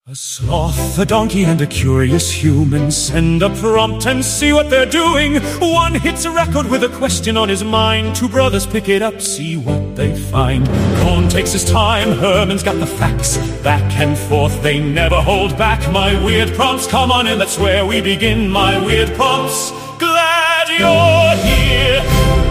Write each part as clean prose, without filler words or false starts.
A sloth, a donkey, and a curious human send a prompt and see what they're doing. One hits a record with a question on his mind. Two brothers pick it up, see what they find. Cohn takes his time, Herman's got the facts. Back and forth, they never hold back. My weird prompts, come on in, that's where we begin. My weird prompts, glad you're here.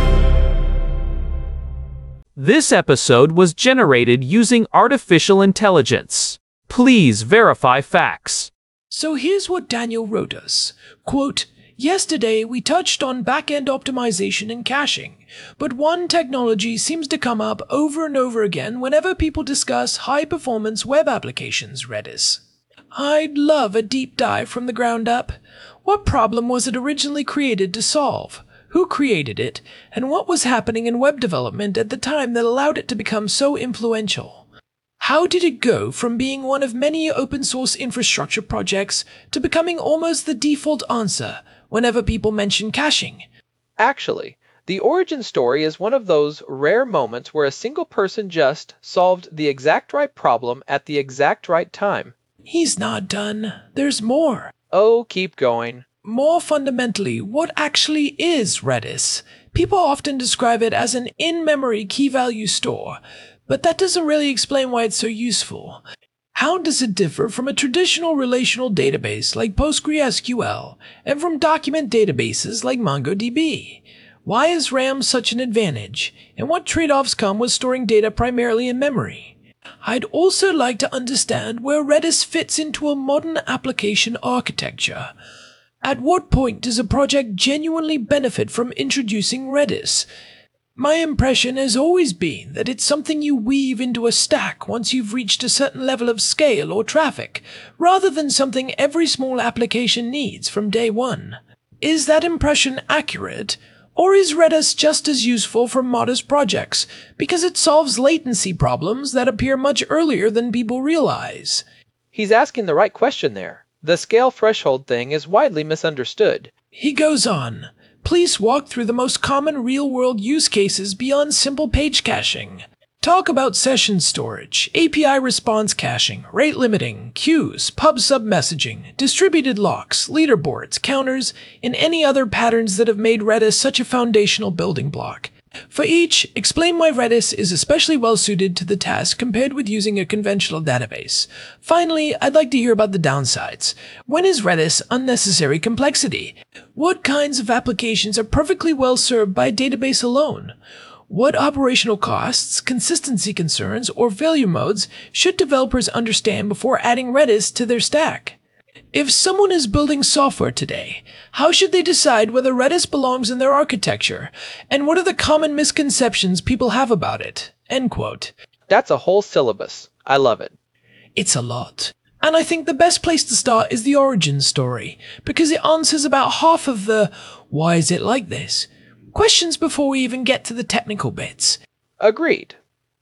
This episode was generated using artificial intelligence. Please verify facts. So here's what Daniel wrote us. Quote, yesterday we touched on back-end optimization and caching, but one technology seems to come up over and over again whenever people discuss high-performance web applications, Redis. I'd love a deep dive from the ground up. What problem was it originally created to solve? Who created it? And what was happening in web development at the time that allowed it to become so influential? How did it go from being one of many open-source infrastructure projects to becoming almost the default answer whenever people mention caching? Actually, the origin story is one of those rare moments where a single person just solved the exact right problem at the exact right time. He's not done. There's more. Oh, keep going. More fundamentally, what actually is Redis? People often describe it as an in-memory key-value store, but that doesn't really explain why it's so useful. How does it differ from a traditional relational database like PostgreSQL and from document databases like MongoDB? Why is RAM such an advantage, and what trade-offs come with storing data primarily in memory? I'd also like to understand where Redis fits into a modern application architecture. At what point does a project genuinely benefit from introducing Redis? My impression has always been that it's something you weave into a stack once you've reached a certain level of scale or traffic, rather than something every small application needs from day one. Is that impression accurate? Or is Redis just as useful for modest projects, because it solves latency problems that appear much earlier than people realize? He's asking the right question there. The scale threshold thing is widely misunderstood. He goes on. Please walk through the most common real-world use cases beyond simple page caching. Talk about session storage, API response caching, rate limiting, queues, pub/sub messaging, distributed locks, leaderboards, counters, and any other patterns that have made Redis such a foundational building block. For each, explain why Redis is especially well suited to the task compared with using a conventional database. Finally, I'd like to hear about the downsides. When is Redis unnecessary complexity? What kinds of applications are perfectly well served by a database alone? What operational costs, consistency concerns, or failure modes should developers understand before adding Redis to their stack? If someone is building software today, how should they decide whether Redis belongs in their architecture? And what are the common misconceptions people have about it? End quote. That's a whole syllabus. I love it. It's a lot. And I think the best place to start is the origin story, because it answers about half of the why is it like this questions before we even get to the technical bits. Agreed.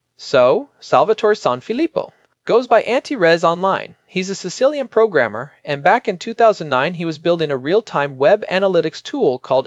So, Salvatore Sanfilippo goes by Anti-Res online. He's a Sicilian programmer, and back in 2009 he was building a real-time web analytics tool called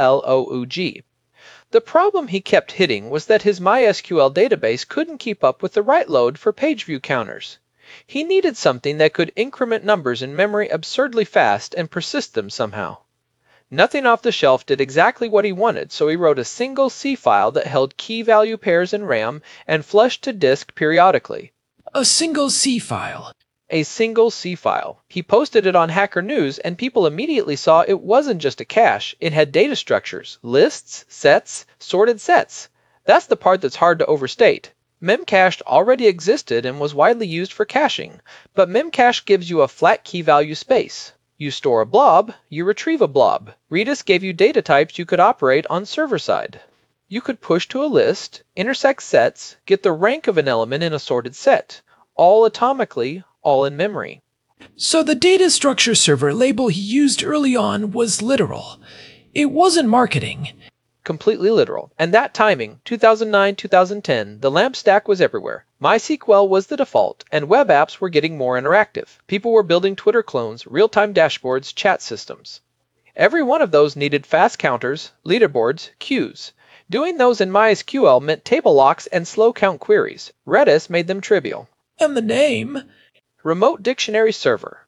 LLOOG. The problem he kept hitting was that his MySQL database couldn't keep up with the write load for page view counters. He needed something that could increment numbers in memory absurdly fast and persist them somehow. Nothing off the shelf did exactly what he wanted, so he wrote a single C file that held key value pairs in RAM and flushed to disk periodically. A single C file. A single C file. He posted it on Hacker News, and people immediately saw it wasn't just a cache. It had data structures, lists, sets, sorted sets. That's the part that's hard to overstate. Memcached already existed and was widely used for caching, but Memcache gives you a flat key value space. You store a blob, you retrieve a blob. Redis gave you data types you could operate on server side. You could push to a list, intersect sets, get the rank of an element in a sorted set, all atomically, all in memory. So the data structure server label he used early on was literal. It wasn't marketing. Completely literal. And that timing, 2009-2010, the LAMP stack was everywhere. MySQL was the default, and web apps were getting more interactive. People were building Twitter clones, real-time dashboards, chat systems. Every one of those needed fast counters, leaderboards, queues. Doing those in MySQL meant table locks and slow count queries. Redis made them trivial. And the name? Remote Dictionary Server,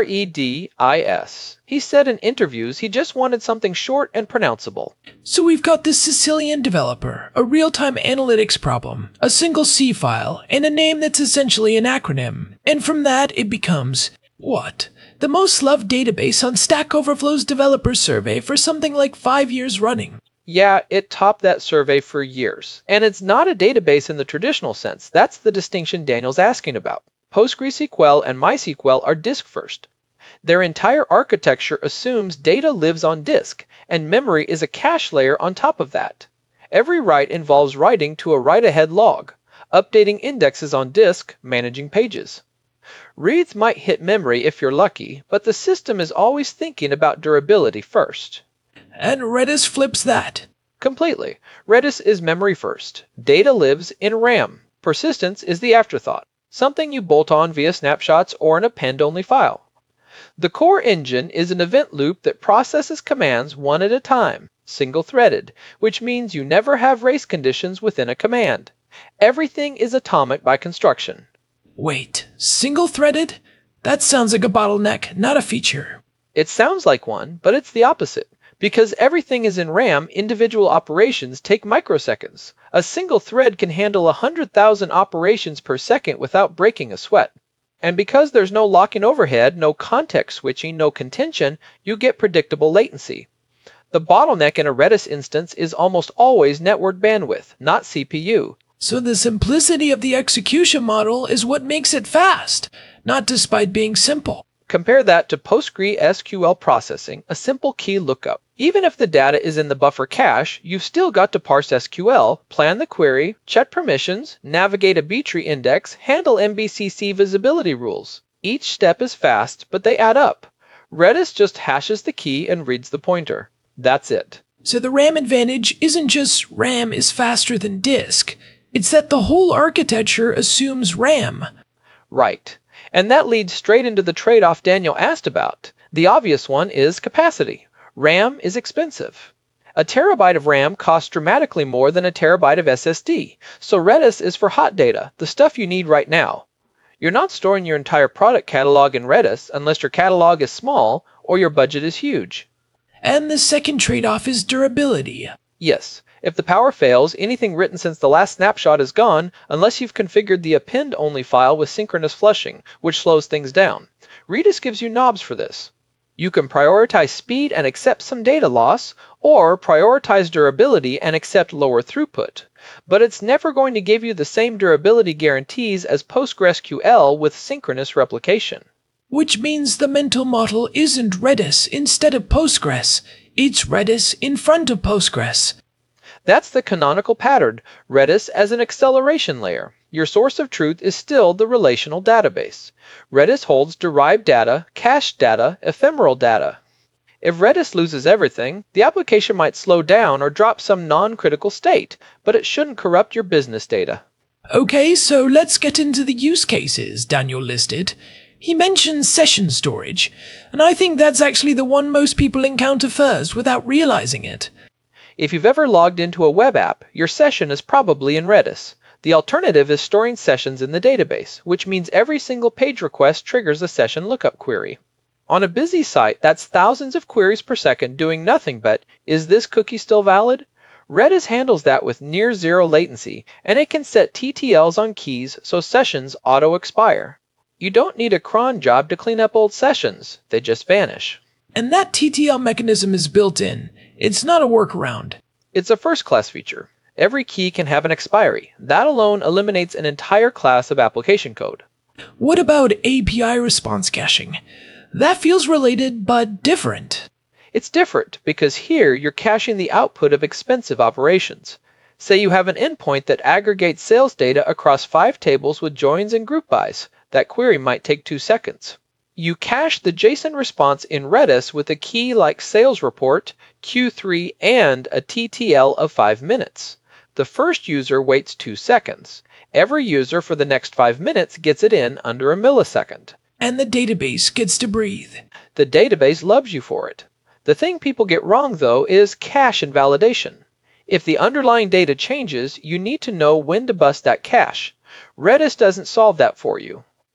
REDIS. He said in interviews he just wanted something short and pronounceable. So we've got this Sicilian developer, a real-time analytics problem, a single C file, and a name that's essentially an acronym. And from that it becomes, what? The most loved database on Stack Overflow's developer survey for something like 5 years running. Yeah, it topped that survey for years. And it's not a database in the traditional sense. That's the distinction Daniel's asking about. PostgreSQL and MySQL are disk-first. Their entire architecture assumes data lives on disk, and memory is a cache layer on top of that. Every write involves writing to a write-ahead log, updating indexes on disk, managing pages. Reads might hit memory if you're lucky, but the system is always thinking about durability first. And Redis flips that. Completely. Redis is memory first. Data lives in RAM. Persistence is the afterthought, something you bolt on via snapshots or an append-only file. The core engine is an event loop that processes commands one at a time, single-threaded, which means you never have race conditions within a command. Everything is atomic by construction. Wait, single-threaded? That sounds like a bottleneck, not a feature. It sounds like one, but it's the opposite. Because everything is in RAM, individual operations take microseconds. A single thread can handle 100,000 operations per second without breaking a sweat. And because there's no locking overhead, no context switching, no contention, you get predictable latency. The bottleneck in a Redis instance is almost always network bandwidth, not CPU. So the simplicity of the execution model is what makes it fast, not despite being simple. Compare that to PostgreSQL processing, a simple key lookup. Even if the data is in the buffer cache, you've still got to parse SQL, plan the query, check permissions, navigate a B-tree index, handle MBCC visibility rules. Each step is fast, but they add up. Redis just hashes the key and reads the pointer. That's it. So the RAM advantage isn't just RAM is faster than disk. It's that the whole architecture assumes RAM. Right. And that leads straight into the trade-off Daniel asked about. The obvious one is capacity. RAM is expensive. A terabyte of RAM costs dramatically more than a terabyte of SSD, so Redis is for hot data, the stuff you need right now. You're not storing your entire product catalog in Redis unless your catalog is small or your budget is huge. And the second trade-off is durability. Yes. If the power fails, anything written since the last snapshot is gone unless you've configured the append-only file with synchronous flushing, which slows things down. Redis gives you knobs for this. You can prioritize speed and accept some data loss, or prioritize durability and accept lower throughput. But it's never going to give you the same durability guarantees as PostgreSQL with synchronous replication. Which means the mental model isn't Redis instead of Postgres. It's Redis in front of Postgres. That's the canonical pattern, Redis as an acceleration layer. Your source of truth is still the relational database. Redis holds derived data, cached data, ephemeral data. If Redis loses everything, the application might slow down or drop some non-critical state, but it shouldn't corrupt your business data. Okay, so let's get into the use cases Daniel listed. He mentioned session storage, and I think that's actually the one most people encounter first without realizing it. If you've ever logged into a web app, your session is probably in Redis. The alternative is storing sessions in the database, which means every single page request triggers a session lookup query. On a busy site, that's thousands of queries per second doing nothing but, is this cookie still valid? Redis handles that with near zero latency, and it can set TTLs on keys so sessions auto-expire. You don't need a cron job to clean up old sessions, they just vanish. And that TTL mechanism is built in. It's not a workaround. It's a first-class feature. Every key can have an expiry. That alone eliminates an entire class of application code. What about API response caching? That feels related, but different. It's different because here you're caching the output of expensive operations. Say you have an endpoint that aggregates sales data across 5 tables with joins and group bys. That query might take 2 seconds. You cache the JSON response in Redis with a key like sales report, Q3, and a TTL of 5 minutes. The first user waits 2 seconds. Every user for the next 5 minutes gets it in under a millisecond. And the database gets to breathe. The database loves you for it. The thing people get wrong, though, is cache invalidation. If the underlying data changes, you need to know when to bust that cache. Redis doesn't solve that for you.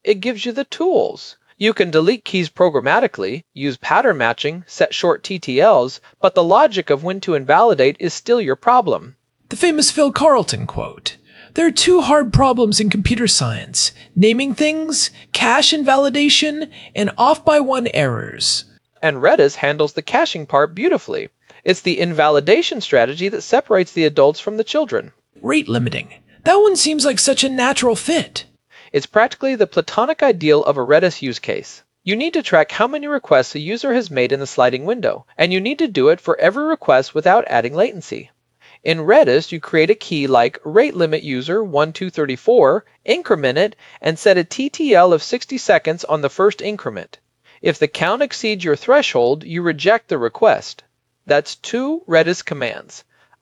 It gives you the tools. You can delete keys programmatically, use pattern matching, set short TTLs, but the logic of when to invalidate is still your problem. The famous Phil Carlton quote. There are two hard problems in computer science: naming things, cache invalidation, and off-by-one errors. And Redis handles the caching part beautifully. It's the invalidation strategy that separates the adults from the children. Rate limiting. That one seems like such a natural fit. It's practically the platonic ideal of a Redis use case. You need to track how many requests a user has made in the sliding window, and you need to do it for every request without adding latency. In Redis, you create a key like rate limit user 1234, increment it, and set a TTL of 60 seconds on the first increment. If the count exceeds your threshold, you reject the request. That's two Redis commands,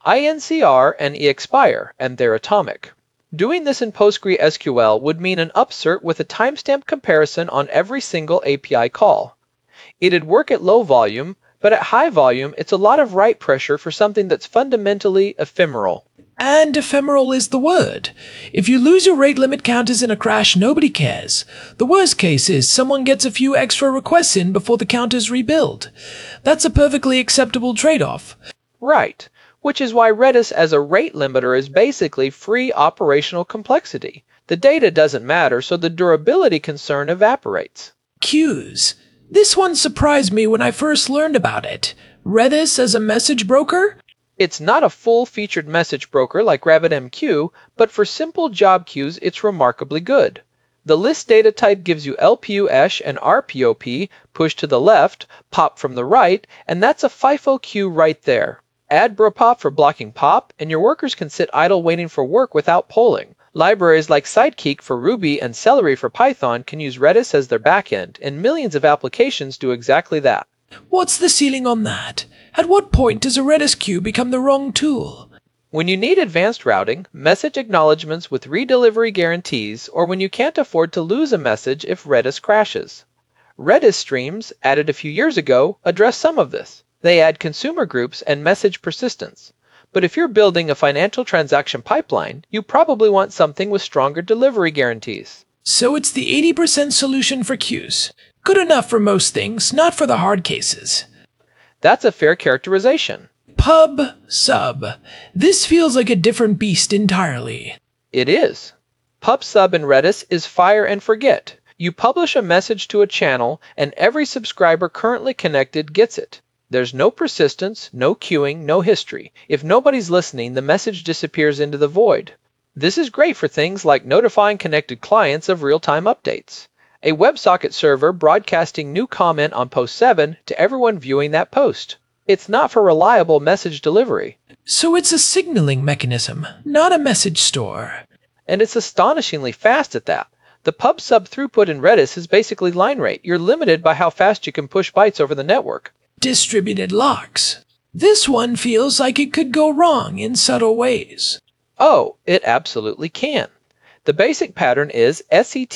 incr and expire, and they're atomic. Doing this in PostgreSQL would mean an upsert with a timestamp comparison on every single API call. It'd work at low volume, but at high volume, it's a lot of write pressure for something that's fundamentally ephemeral. And ephemeral is the word. If you lose your rate limit counters in a crash, nobody cares. The worst case is someone gets a few extra requests in before the counters rebuild. That's a perfectly acceptable trade-off. Right, which is why Redis as a rate limiter is basically free operational complexity. The data doesn't matter, so the durability concern evaporates. Queues. This one surprised me when I first learned about it. Redis as a message broker? It's not a full-featured message broker like RabbitMQ, but for simple job queues, it's remarkably good. The list data type gives you LPU-esh and RPOP, push to the left, pop from the right, and that's a FIFO queue right there. Add BRPOP for blocking pop, and your workers can sit idle waiting for work without polling. Libraries like Sidekiq for Ruby and Celery for Python can use Redis as their backend, and millions of applications do exactly that. What's the ceiling on that? At what point does a Redis queue become the wrong tool? When you need advanced routing, message acknowledgements with redelivery guarantees, or when you can't afford to lose a message if Redis crashes. Redis streams, added a few years ago, address some of this. They add consumer groups and message persistence. But if you're building a financial transaction pipeline, you probably want something with stronger delivery guarantees. So it's the 80% solution for queues. Good enough for most things, not for the hard cases. That's a fair characterization. Pub sub. This feels like a different beast entirely. It is. PubSub in Redis is fire and forget. You publish a message to a channel, and every subscriber currently connected gets it. There's no persistence, no queuing, no history. If nobody's listening, the message disappears into the void. This is great for things like notifying connected clients of real-time updates. A WebSocket server broadcasting new comment on post 7 to everyone viewing that post. It's not for reliable message delivery. So it's a signaling mechanism, not a message store. And it's astonishingly fast at that. The PubSub throughput in Redis is basically line rate. You're limited by how fast you can push bytes over the network. Distributed locks. This one feels like it could go wrong in subtle ways. Oh, it absolutely can. The basic pattern is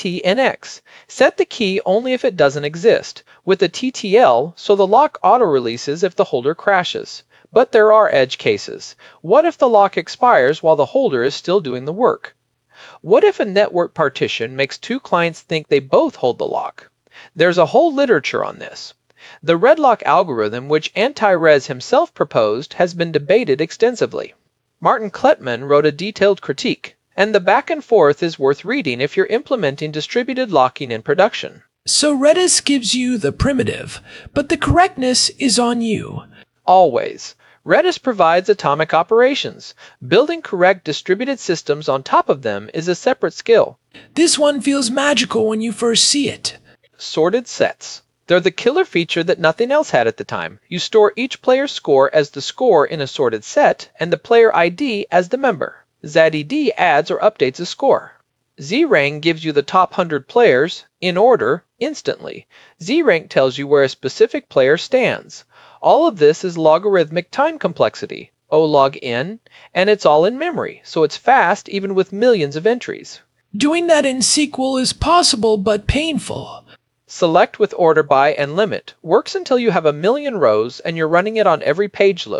SETNX. Set the key only if it doesn't exist, with a TTL so the lock auto-releases if the holder crashes. But there are edge cases. What if the lock expires while the holder is still doing the work? What if a network partition makes two clients think they both hold the lock? There's a whole literature on this. The red lock algorithm, which Anti-Rez himself proposed, has been debated extensively. Martin Klettman wrote a detailed critique, and the back and forth is worth reading if you're implementing distributed locking in production. So Redis gives you the primitive, but the correctness is on you. Always. Redis provides atomic operations. Building correct distributed systems on top of them is a separate skill. This one feels magical when you first see it. Sorted sets. They're the killer feature that nothing else had at the time. You store each player's score as the score in a sorted set, and the player ID as the member. ZADD adds or updates a score. ZRank gives you the top 100 players, in order, instantly. ZRank tells you where a specific player stands. All of this is logarithmic time complexity, O-log-n, and it's all in memory, so it's fast even with millions of entries. Doing that in SQL is possible but painful. Select with order by and limit works until you have 1,000,000 rows and you're running it on every page load.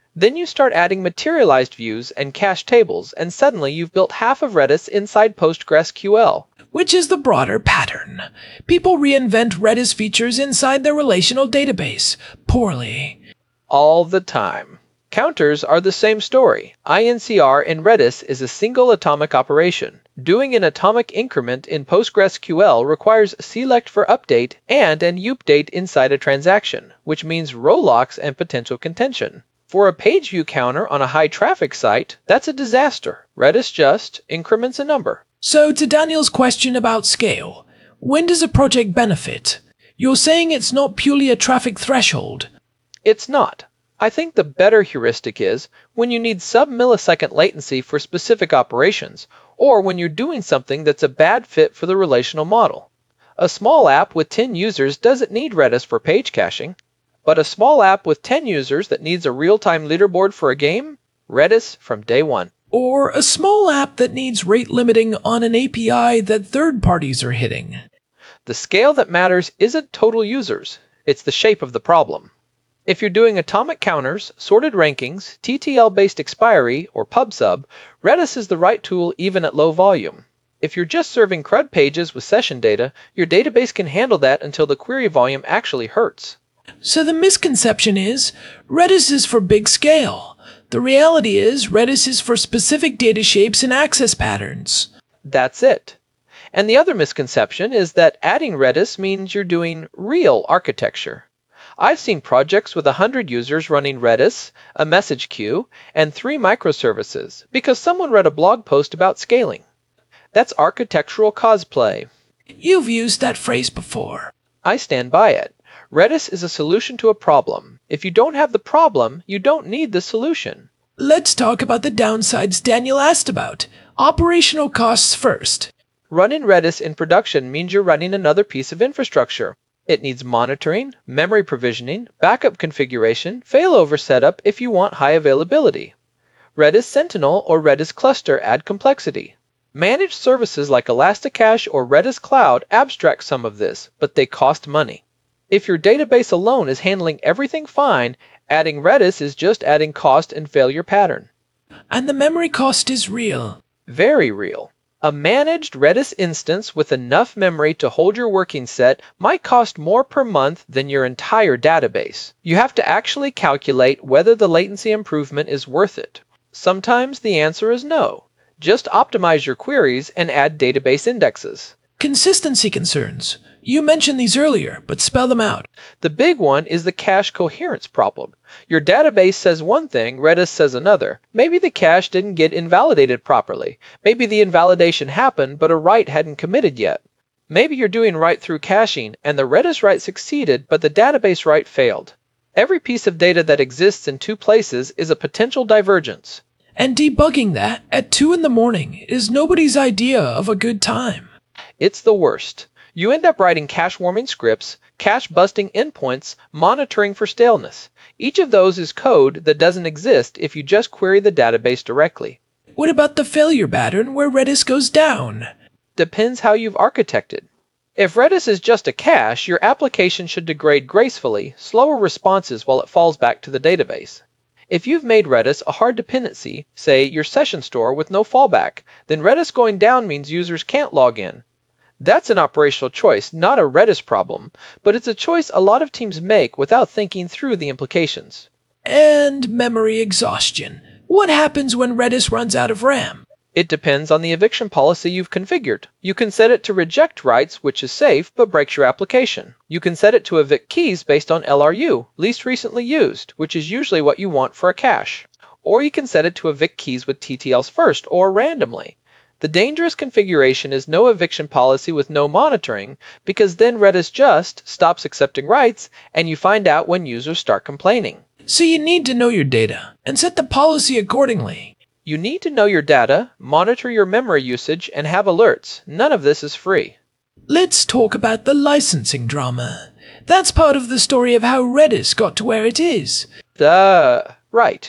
Then you start adding materialized views and cache tables, and suddenly you've built half of Redis inside PostgreSQL. Which is the broader pattern. People reinvent Redis features inside their relational database. Poorly. All the time. Counters are the same story. INCR in Redis is a single atomic operation. Doing an atomic increment in PostgreSQL requires select for update and an update inside a transaction, which means row locks and potential contention. For a page view counter on a high traffic site, that's a disaster. Redis just increments a number. So to Daniel's question about scale, when does a project benefit? You're saying it's not purely a traffic threshold. It's not. I think the better heuristic is when you need sub-millisecond latency for specific operations, or when you're doing something that's a bad fit for the relational model. A small app with 10 users doesn't need Redis for page caching, but a small app with 10 users that needs a real-time leaderboard for a game? Redis from day one. Or a small app that needs rate limiting on an API that third parties are hitting. The scale that matters isn't total users, it's the shape of the problem. If you're doing atomic counters, sorted rankings, TTL-based expiry, or PubSub, Redis is the right tool even at low volume. If you're just serving CRUD pages with session data, your database can handle that until the query volume actually hurts. So the misconception is, Redis is for big scale. The reality is, Redis is for specific data shapes and access patterns. That's it. And the other misconception is that adding Redis means you're doing real architecture. I've seen projects with 100 users running Redis, a message queue, and 3 microservices because someone read a blog post about scaling. That's architectural cosplay. You've used that phrase before. I stand by it. Redis is a solution to a problem. If you don't have the problem, you don't need the solution. Let's talk about the downsides Daniel asked about. Operational costs first. Running Redis in production means you're running another piece of infrastructure. It needs monitoring, memory provisioning, backup configuration, failover setup if you want high availability. Redis Sentinel or Redis Cluster add complexity. Managed services like Elasticache or Redis Cloud abstract some of this, but they cost money. If your database alone is handling everything fine, adding Redis is just adding cost and failure pattern. And the memory cost is real. Very real. A managed Redis instance with enough memory to hold your working set might cost more per month than your entire database. You have to actually calculate whether the latency improvement is worth it. Sometimes the answer is no. Just optimize your queries and add database indexes. Consistency concerns. You mentioned these earlier, but spell them out. The big one is the cache coherence problem. Your database says one thing, Redis says another. Maybe the cache didn't get invalidated properly. Maybe the invalidation happened, but a write hadn't committed yet. Maybe you're doing write through caching, and the Redis write succeeded, but the database write failed. Every piece of data that exists in 2 places is a potential divergence. And debugging that at 2 in the morning is nobody's idea of a good time. It's the worst. You end up writing cache-warming scripts, cache-busting endpoints, monitoring for staleness. Each of those is code that doesn't exist if you just query the database directly. What about the failure pattern where Redis goes down? Depends how you've architected. If Redis is just a cache, your application should degrade gracefully, slower responses while it falls back to the database. If you've made Redis a hard dependency, say your session store with no fallback, then Redis going down means users can't log in. That's an operational choice, not a Redis problem, but it's a choice a lot of teams make without thinking through the implications. And memory exhaustion. What happens when Redis runs out of RAM? It depends on the eviction policy you've configured. You can set it to reject writes, which is safe, but breaks your application. You can set it to evict keys based on LRU, least recently used, which is usually what you want for a cache. Or you can set it to evict keys with TTLs first, or randomly. The dangerous configuration is no eviction policy with no monitoring, because then Redis just stops accepting writes, and you find out when users start complaining. So you need to know your data, and set the policy accordingly. You need to know your data, monitor your memory usage, and have alerts. None of this is free. Let's talk about the licensing drama. That's part of the story of how Redis got to where it is. Right.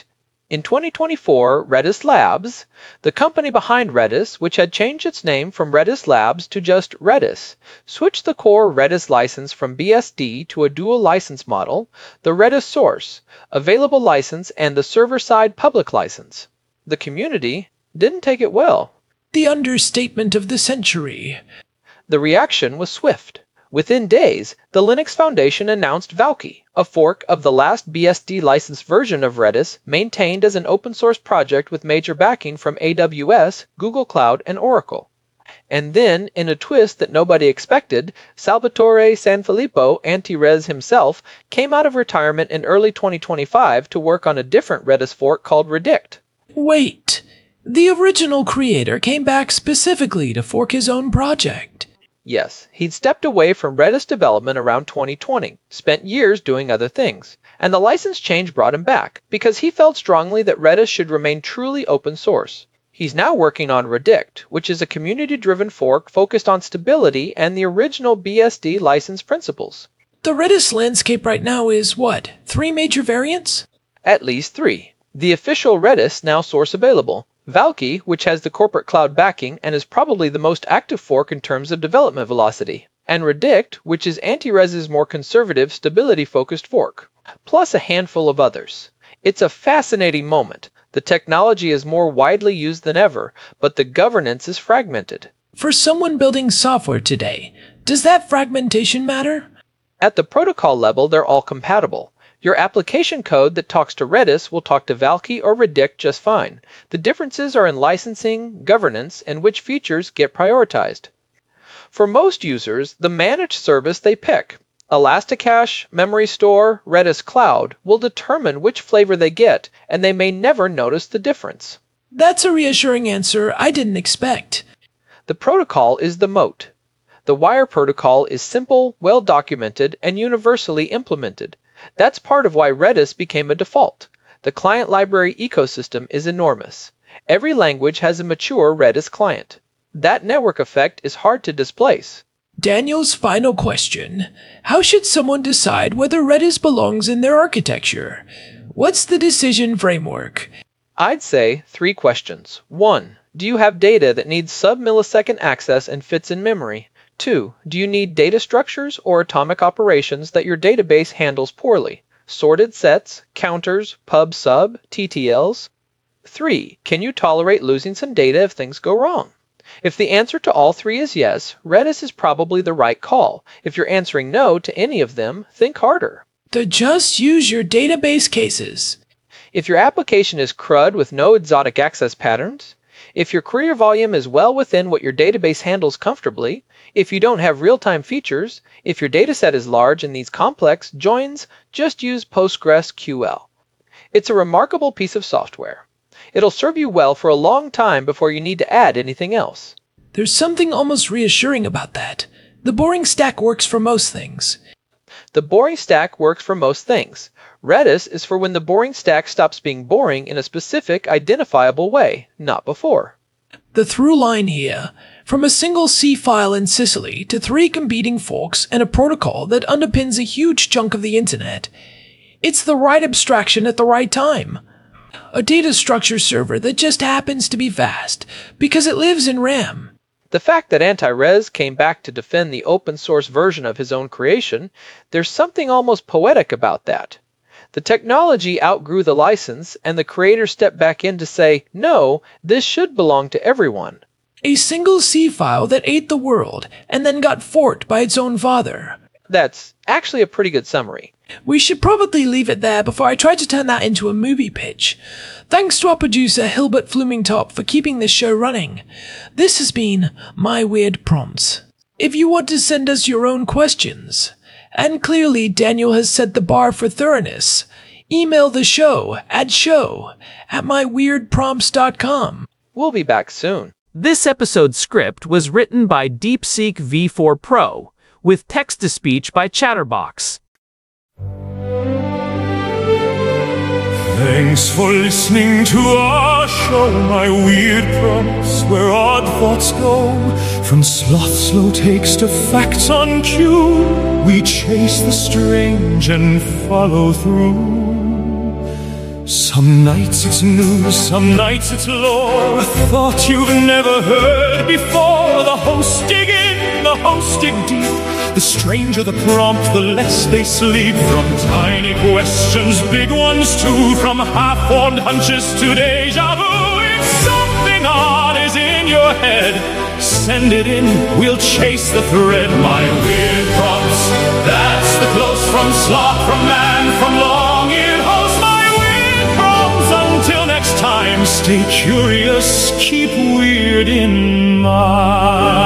In 2024, Redis Labs, the company behind Redis, which had changed its name from Redis Labs to just Redis, switched the core Redis license from BSD to a dual license model, the Redis Source, available license, and the server-side public license. The community didn't take it well. The understatement of the century. The reaction was swift. Within days, the Linux Foundation announced Valky, a fork of the last BSD licensed version of Redis, maintained as an open-source project with major backing from AWS, Google Cloud, and Oracle. And then, in a twist that nobody expected, Salvatore Sanfilippo, anti-Res himself, came out of retirement in early 2025 to work on a different Redis fork called Redict. Wait, the original creator came back specifically to fork his own project. Yes, he'd stepped away from Redis development around 2020, spent years doing other things, and the license change brought him back, because he felt strongly that Redis should remain truly open source. He's now working on Redict, which is a community-driven fork focused on stability and the original BSD license principles. The Redis landscape right now is what, 3 major variants? At least 3. The official Redis, now source available. Valky, which has the corporate cloud backing and is probably the most active fork in terms of development velocity, and Redict, which is Anti-Res's more conservative, stability-focused fork, plus a handful of others. It's a fascinating moment. The technology is more widely used than ever, but the governance is fragmented. For someone building software today, does that fragmentation matter? At the protocol level, they're all compatible. Your application code that talks to Redis will talk to Valky or Redict just fine. The differences are in licensing, governance, and which features get prioritized. For most users, the managed service they pick, Elasticache, Memory Store, Redis Cloud, will determine which flavor they get, and they may never notice the difference. That's a reassuring answer I didn't expect. The protocol is the moat. The wire protocol is simple, well-documented, and universally implemented. That's part of why Redis became a default. The client library ecosystem is enormous. Every language has a mature Redis client. That network effect is hard to displace. Daniel's final question. How should someone decide whether Redis belongs in their architecture? What's the decision framework? I'd say 3 questions. 1. Do you have data that needs sub-millisecond access and fits in memory? 2. Do you need data structures or atomic operations that your database handles poorly? Sorted sets, counters, pub/sub, TTLs? 3. Can you tolerate losing some data if things go wrong? If the answer to all 3 is yes, Redis is probably the right call. If you're answering no to any of them, think harder. The just use your database cases. If your application is CRUD with no exotic access patterns, if your query volume is well within what your database handles comfortably, if you don't have real-time features, if your dataset is large and needs complex joins, just use PostgreSQL. It's a remarkable piece of software. It'll serve you well for a long time before you need to add anything else. There's something almost reassuring about that. The boring stack works for most things. The boring stack works for most things. Redis is for when the boring stack stops being boring in a specific, identifiable way, not before. The through line here, from a single C file in Sicily to 3 competing forks and a protocol that underpins a huge chunk of the internet. It's the right abstraction at the right time. A data structure server that just happens to be fast because it lives in RAM. The fact that Anti-Res came back to defend the open source version of his own creation, there's something almost poetic about that. The technology outgrew the license, and the creator stepped back in to say, no, this should belong to everyone. A single C file that ate the world and then got forked by its own father. That's actually a pretty good summary. We should probably leave it there before I try to turn that into a movie pitch. Thanks to our producer Hilbert Flumingtop for keeping this show running. This has been My Weird Prompts. If you want to send us your own questions, and clearly Daniel has set the bar for thoroughness, email the show at show@myweirdprompts.com. We'll be back soon. This episode's script was written by DeepSeek V4 Pro, with text-to-speech by Chatterbox. Thanks for listening to our show, My Weird Prompts, where odd thoughts go. From sloth slow takes to facts on cue, we chase the strange and follow through. Some nights it's news, some nights it's lore, a thought you've never heard before. The hosts dig in, the hosts dig deep. The stranger the prompt, the less they sleep. From tiny questions, big ones too, from half-formed hunches to deja vu. If something odd is in your head, send it in, we'll chase the thread. My weird prompts, that's the close from sloth, from man, from long-eared host. My weird prompts, until next time, stay curious, keep weird in mind.